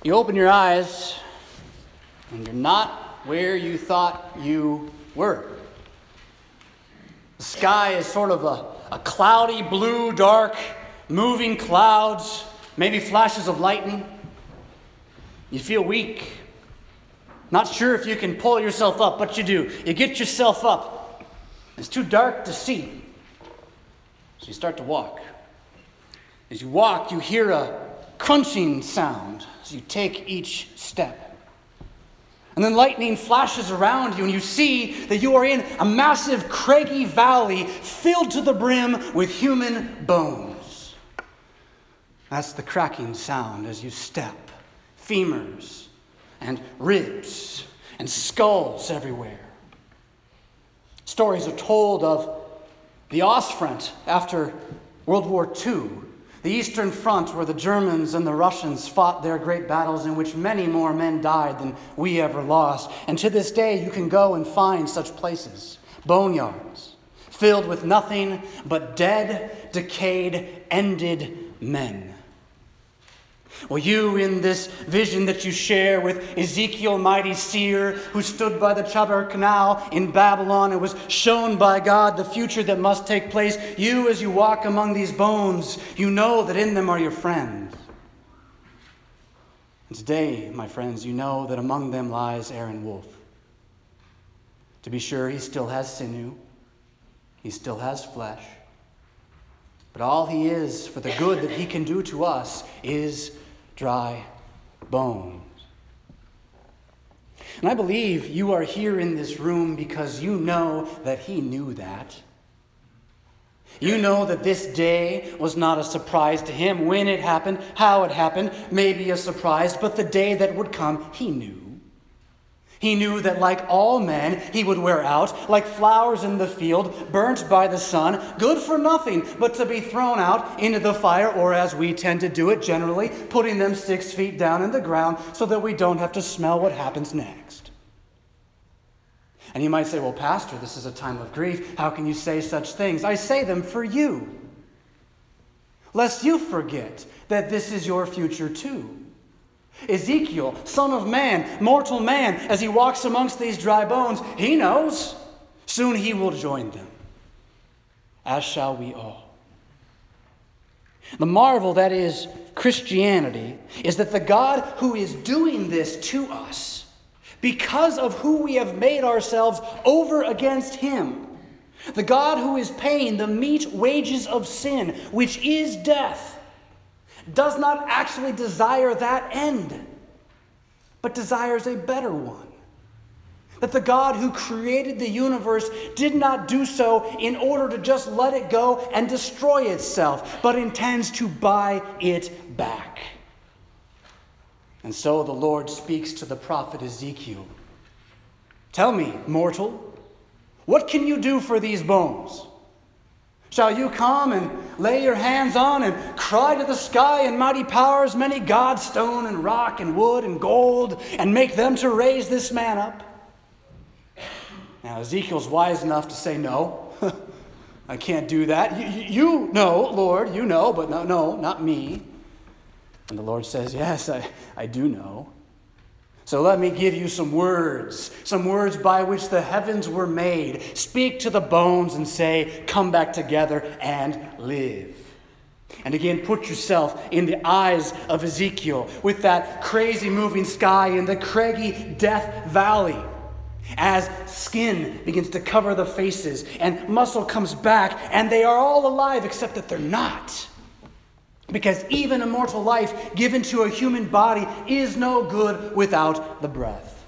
You open your eyes, and you're not where you thought you were. The sky is sort of a cloudy blue, dark, moving clouds, maybe flashes of lightning. You feel weak. Not sure if you can pull yourself up, but you do. You get yourself up. It's too dark to see. So you start to walk. As you walk, you hear a crunching sound as you take each step. And then lightning flashes around you, and you see that you are in a massive craggy valley filled to the brim with human bones. That's the cracking sound as you step. Femurs and ribs and skulls everywhere. Stories are told of the Ostfront after World War II, the Eastern Front where the Germans and the Russians fought their great battles in which many more men died than we ever lost. And to this day you can go and find such places, boneyards, filled with nothing but dead, decayed, ended men. Well, you in this vision that you share with Ezekiel, mighty seer, who stood by the Chebar Canal in Babylon and was shown by God the future that must take place, you as you walk among these bones, you know that in them are your friends. And today, my friends, you know that among them lies Aaron Wolf. To be sure, he still has sinew. He still has flesh. But all he is for the good that he can do to us is dry bones. And I believe you are here in this room because you know that he knew that. You know that this day was not a surprise to him. When it happened, how it happened, maybe a surprise, but the day that would come, he knew. He knew that like all men, he would wear out, like flowers in the field, burnt by the sun, good for nothing but to be thrown out into the fire, or as we tend to do it generally, putting them 6 feet down in the ground so that we don't have to smell what happens next. And you might say, well, Pastor, this is a time of grief. How can you say such things? I say them for you, lest you forget that this is your future too. Ezekiel, son of man, mortal man, as he walks amongst these dry bones, he knows soon he will join them, as shall we all. The marvel that is Christianity is that the God who is doing this to us, because of who we have made ourselves over against him, the God who is paying the meat wages of sin, which is death, does not actually desire that end, but desires a better one. That the God who created the universe did not do so in order to just let it go and destroy itself, but intends to buy it back. And so the Lord speaks to the prophet Ezekiel. Tell me, mortal, what can you do for these bones? Shall you come and lay your hands on and cry to the sky and mighty powers, many gods, stone and rock and wood and gold, and make them to raise this man up? Now Ezekiel's wise enough to say, no, I can't do that. You know, Lord, you know, but no, not me. And the Lord says, yes, I do know. So let me give you some words by which the heavens were made. Speak to the bones and say, come back together and live. And again, put yourself in the eyes of Ezekiel with that crazy moving sky in the craggy death valley. As skin begins to cover the faces and muscle comes back and they are all alive except that they're not. Because even immortal life given to a human body is no good without the breath.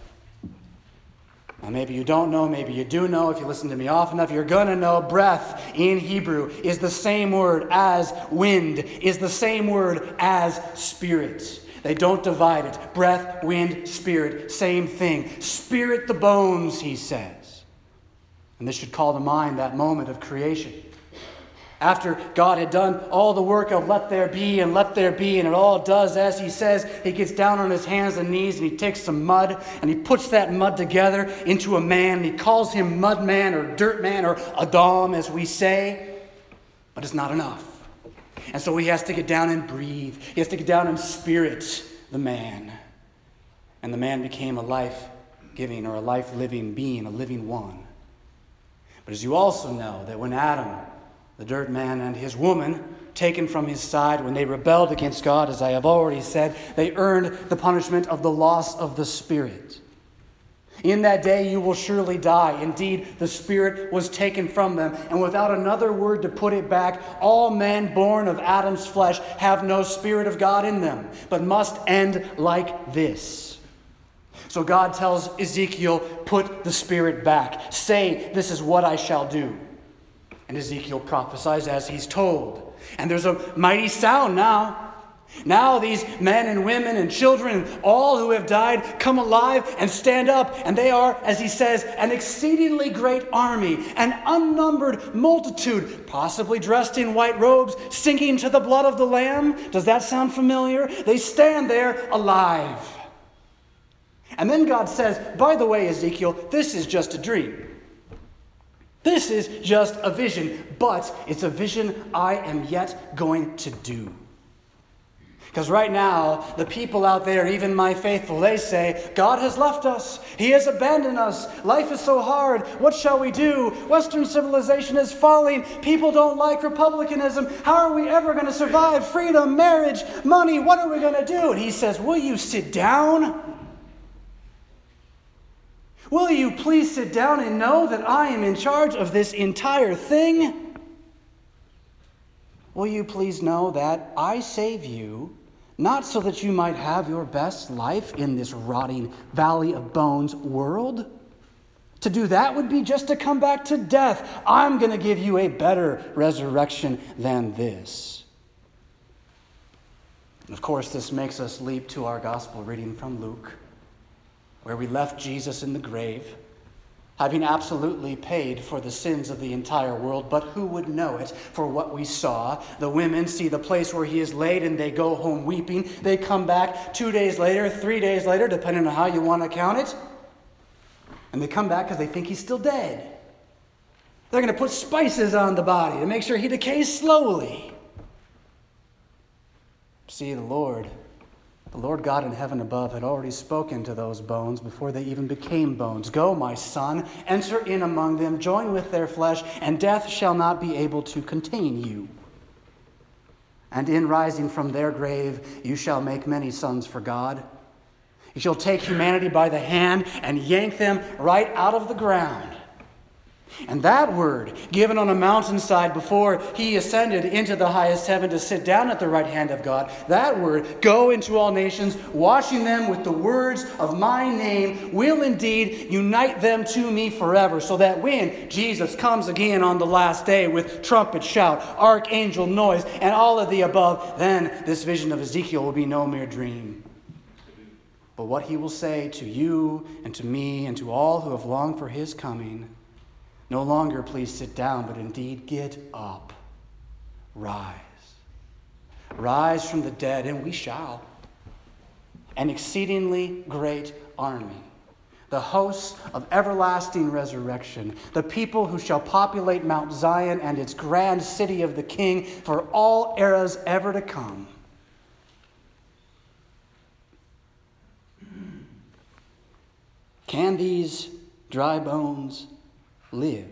Now, maybe you don't know, maybe you do know. If you listen to me often enough, you're going to know breath in Hebrew is the same word as wind, is the same word as spirit. They don't divide it. Breath, wind, spirit, same thing. Spirit the bones, he says. And this should call to mind that moment of creation. After God had done all the work of let there be, and it all does as he says, he gets down on his hands and knees and he takes some mud and he puts that mud together into a man. And he calls him mud man or dirt man or Adam, as we say. But it's not enough. And so he has to get down and breathe. He has to get down and spirit the man. and the man became a life-giving or a life-living being, a living one. But as you also know, that when Adam, the dirt man, and his woman, taken from his side, when they rebelled against God, as I have already said, they earned the punishment of the loss of the Spirit. In that day you will surely die. Indeed, the Spirit was taken from them, and without another word to put it back, all men born of Adam's flesh have no Spirit of God in them, but must end like this. So God tells Ezekiel, put the Spirit back. Say, this is what I shall do. And Ezekiel prophesies as he's told. And there's a mighty sound now. Now these men and women and children, all who have died, come alive and stand up. And they are, as he says, an exceedingly great army, an unnumbered multitude, possibly dressed in white robes, singing to the blood of the Lamb. Does that sound familiar? They stand there alive. And then God says, by the way, Ezekiel, this is just a dream. This is just a vision, but it's a vision I am yet going to do. Because right now, the people out there, even my faithful, they say, God has left us. He has abandoned us. Life is so hard. What shall we do? Western civilization is falling. People don't like republicanism. How are we ever going to survive? Freedom, marriage, money, what are we going to do? And he says, will you sit down? Will you please sit down and know that I am in charge of this entire thing? Will you please know that I save you, not so that you might have your best life in this rotting valley of bones world? To do that would be just to come back to death. I'm going to give you a better resurrection than this. And of course, this makes us leap to our gospel reading from Luke, where we left Jesus in the grave, having absolutely paid for the sins of the entire world. But who would know it for what we saw? The women see the place where he is laid and they go home weeping. They come back 2 days later, 3 days later, depending on how you want to count it. And they come back because they think he's still dead. They're going to put spices on the body to make sure he decays slowly. See, the Lord God in heaven above had already spoken to those bones before they even became bones. Go, my son, enter in among them, join with their flesh, and death shall not be able to contain you. And in rising from their grave, you shall make many sons for God. You shall take humanity by the hand and yank them right out of the ground. And that word, given on a mountainside before he ascended into the highest heaven to sit down at the right hand of God, that word, go into all nations, washing them with the words of my name, will indeed unite them to me forever, so that when Jesus comes again on the last day with trumpet shout, archangel noise, and all of the above, then this vision of Ezekiel will be no mere dream. But what he will say to you and to me and to all who have longed for his coming: no longer please sit down, but indeed get up. Rise. Rise from the dead, and we shall. An exceedingly great army. The hosts of everlasting resurrection. The people who shall populate Mount Zion and its grand city of the King for all eras ever to come. Can these dry bones live?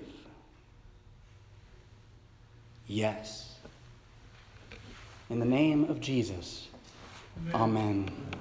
Yes. In the name of Jesus, amen.